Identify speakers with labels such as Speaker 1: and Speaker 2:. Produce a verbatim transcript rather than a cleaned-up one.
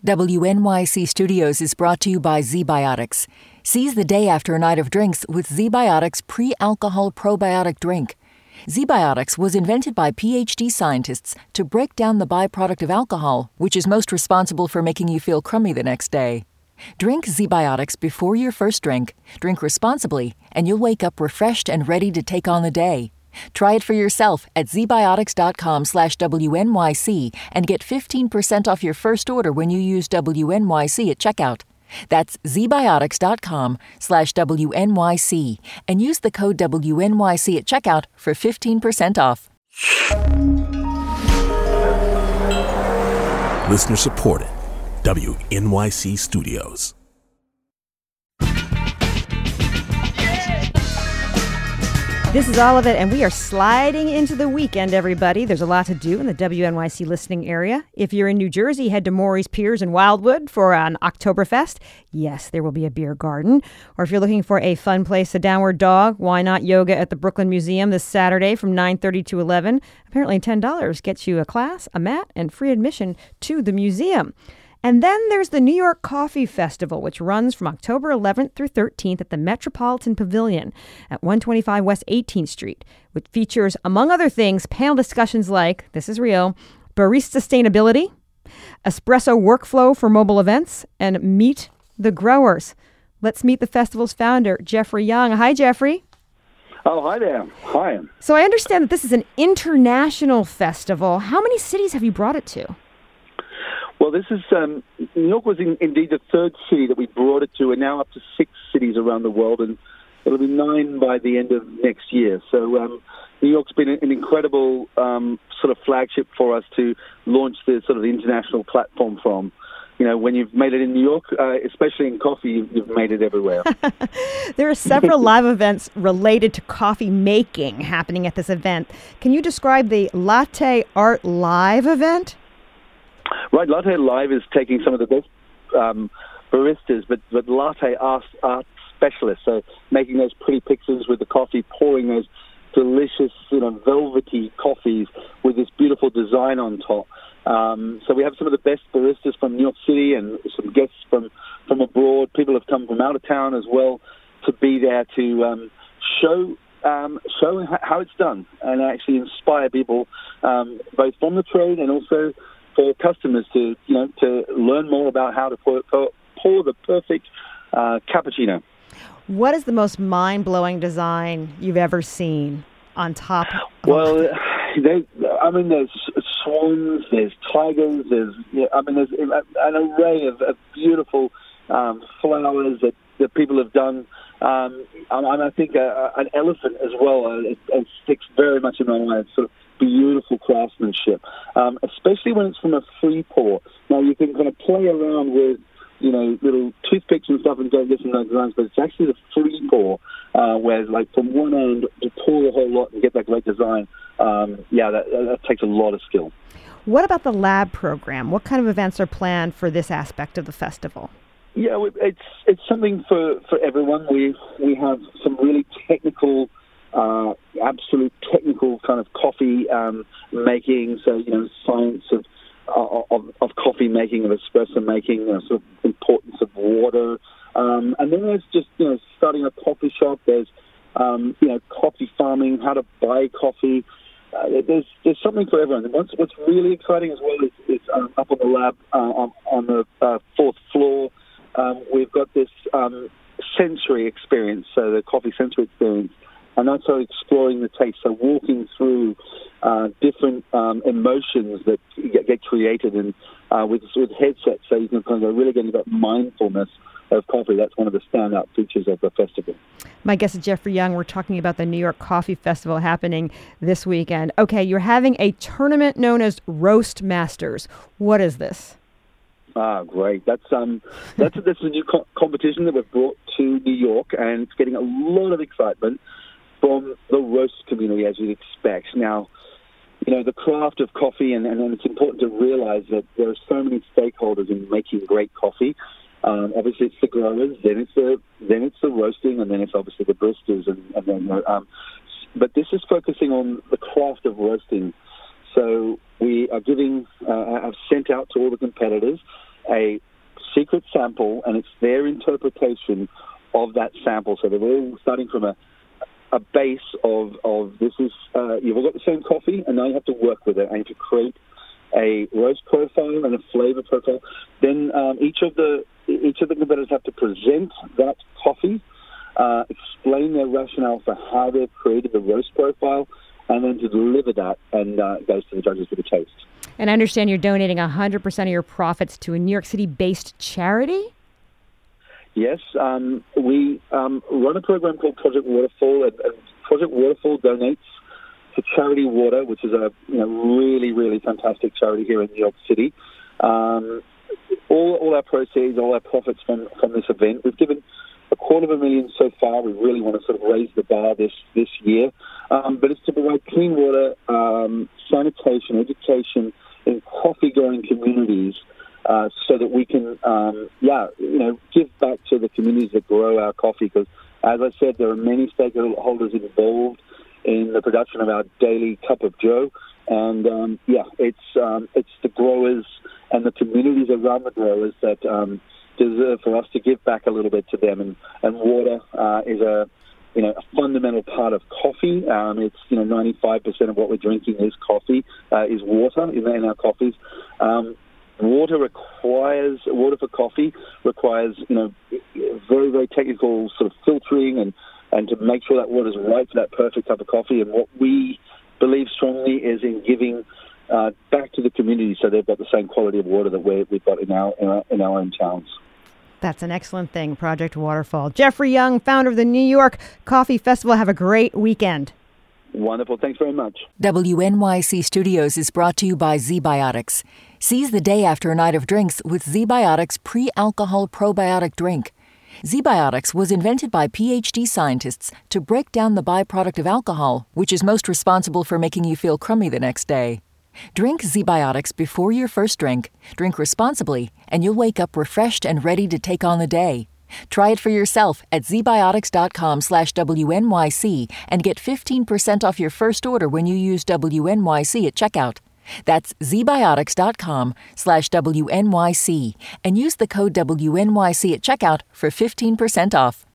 Speaker 1: W N Y C Studios is brought to you by ZBiotics. Seize the day after a night of drinks with ZBiotics pre-alcohol probiotic drink. ZBiotics was invented by P H D scientists to break down the byproduct of alcohol, which is most responsible for making you feel crummy the next day. Drink ZBiotics before your first drink, drink responsibly, and you'll wake up refreshed and ready to take on the day. Try it for yourself at zbiotics.com slash WNYC and get fifteen percent off your first order when you use W N Y C at checkout. That's zbiotics.com slash WNYC and use the code W N Y C at checkout for fifteen percent off.
Speaker 2: Listener supported. W N Y C Studios.
Speaker 3: This is all of it, and we are sliding into the weekend, everybody. There's a lot to do in the W N Y C listening area. If you're in New Jersey, head to Morey's Piers in Wildwood for an Oktoberfest. Yes, there will be a beer garden. Or if you're looking for a fun place to downward dog, why not yoga at the Brooklyn Museum this Saturday from nine thirty to eleven? Apparently ten dollars gets you a class, a mat, and free admission to the museum. And then there's the New York Coffee Festival, which runs from October eleventh through thirteenth at the Metropolitan Pavilion at one twenty-five West eighteenth Street, which features, among other things, panel discussions like, this is real, barista sustainability, espresso workflow for mobile events, and meet the growers. Let's meet the festival's founder, Jeffrey Young. Hi, Jeffrey.
Speaker 4: Oh, hi there. Hi.
Speaker 3: So I understand that this is an international festival. How many cities have you brought it to?
Speaker 4: Well, this is, um, New York was in, indeed the third city that we brought it to, and now up to six cities around the world, and it'll be nine by the end of next year. So um, New York's been an incredible um, sort of flagship for us to launch the sort of the international platform from. You know, when you've made it in New York, uh, especially in coffee, you've, you've made it everywhere.
Speaker 3: There are several live events related to coffee making happening at this event. Can you describe the Latte Art Live event?
Speaker 4: Right, Latte Live is taking some of the best um, baristas, but, but latte art, art specialists, so making those pretty pictures with the coffee, pouring those delicious, you know, velvety coffees with this beautiful design on top. Um, so we have some of the best baristas from New York City and some guests from, from abroad. People have come from out of town as well to be there to um, show um, show how it's done and actually inspire people um, both from the trade and also for customers to, you know, to learn more about how to pour, pour, pour the perfect uh, cappuccino.
Speaker 3: What is the most mind-blowing design you've ever seen on top? Of
Speaker 4: well, they, I mean, there's swans, there's tigers, there's, yeah, I mean, there's an array of, of beautiful um, flowers that, that people have done. Um, and, and I think uh, an elephant as well, uh, it, it sticks very much in my mind. Sort of beautiful craftsmanship, um, especially when it's from a free pour. Now, you can kind of play around with, you know, little toothpicks and stuff and go get some nice designs, but it's actually the free pour, uh, where, like, from one end, you pour a whole lot and get that great design. Um, yeah, that, that takes a lot of skill.
Speaker 3: What about the lab program? What kind of events are planned for this aspect of the festival?
Speaker 4: Yeah, it's it's something for, for everyone. We we have some really technical Uh, absolute technical kind of coffee um, making, so, you know, science of, of of coffee making, of espresso making, you know, sort of importance of water. Um, and then there's just, you know, starting a coffee shop. There's, um, you know, coffee farming, how to buy coffee. Uh, there's there's something for everyone. And what's, what's really exciting as well is, is um, up on the lab, uh, on, on the uh, fourth floor, um, we've got this um, sensory experience, so the coffee sensory experience. And that's how exploring the taste, so walking through uh, different um, emotions that get, get created and uh, with, with headsets, so you can kind of really get into that mindfulness of coffee. That's one of the standout features of the festival. My
Speaker 3: guest is Jeffrey Young. We're talking about the New York Coffee Festival happening this weekend. Okay, you're having a tournament known as Roast Masters. What is this?
Speaker 4: Ah, great. That's um, that's that's a new co- competition that we've brought to New York, and it's getting a lot of excitement from the roast community, as you'd expect. Now, you know, the craft of coffee, and, and it's important to realize that there are so many stakeholders in making great coffee. Um, obviously, it's the growers, then it's the then it's the roasting, and then it's obviously the baristas, and, and then. Um, but this is focusing on the craft of roasting. So we are giving, uh, I've sent out to all the competitors a secret sample, and it's their interpretation of that sample. So they're all starting from a a base of, of this is, uh, you've all got the same coffee, and now you have to work with it. And to create a roast profile and a flavor profile. Then um, each of the each of the competitors have to present that coffee, uh, explain their rationale for how they've created the roast profile, and then to deliver that, and uh, it goes to the judges for the taste.
Speaker 3: And I understand you're donating one hundred percent of your profits to a New York City-based charity?
Speaker 4: Yes, um, we um, run a program called Project Waterfall, and, and Project Waterfall donates to Charity Water, which is a you know, really, really fantastic charity here in New York City. Um, all, all our proceeds, all our profits from, from this event, we've given a quarter of a million so far. We really want to sort of raise the bar this, this year. Um, but it's to provide clean water, um, sanitation, education in coffee-growing communities, Uh, so that we can, um, yeah, you know, give back to the communities that grow our coffee. Because, as I said, there are many stakeholders involved in the production of our daily cup of joe. And, um, yeah, it's um, it's the growers and the communities around the growers that um, deserve for us to give back a little bit to them. And, and water uh, is a, you know, a fundamental part of coffee. Um, it's, you know, ninety-five percent of what we're drinking is coffee, uh, is water in, in our coffees. Um, Water requires, water for coffee requires, you know, very, very technical sort of filtering and, and to make sure that water is right for that perfect cup of coffee. And what we believe strongly is in giving uh, back to the community so they've got the same quality of water that we're, we've got in our, in our in our own towns.
Speaker 3: That's an excellent thing, Project Waterfall. Jeffrey Young, founder of the New York Coffee Festival. Have a great weekend.
Speaker 4: Wonderful. Thanks very much.
Speaker 1: W N Y C Studios is brought to you by ZBiotics. Seize the day after a night of drinks with ZBiotics pre-alcohol probiotic drink. ZBiotics was invented by P H D scientists to break down the byproduct of alcohol, which is most responsible for making you feel crummy the next day. Drink ZBiotics before your first drink, drink responsibly, and you'll wake up refreshed and ready to take on the day. Try it for yourself at zbiotics.com slash WNYC and get fifteen percent off your first order when you use W N Y C at checkout. That's zbiotics.com slash WNYC and use the code W N Y C at checkout for fifteen percent off.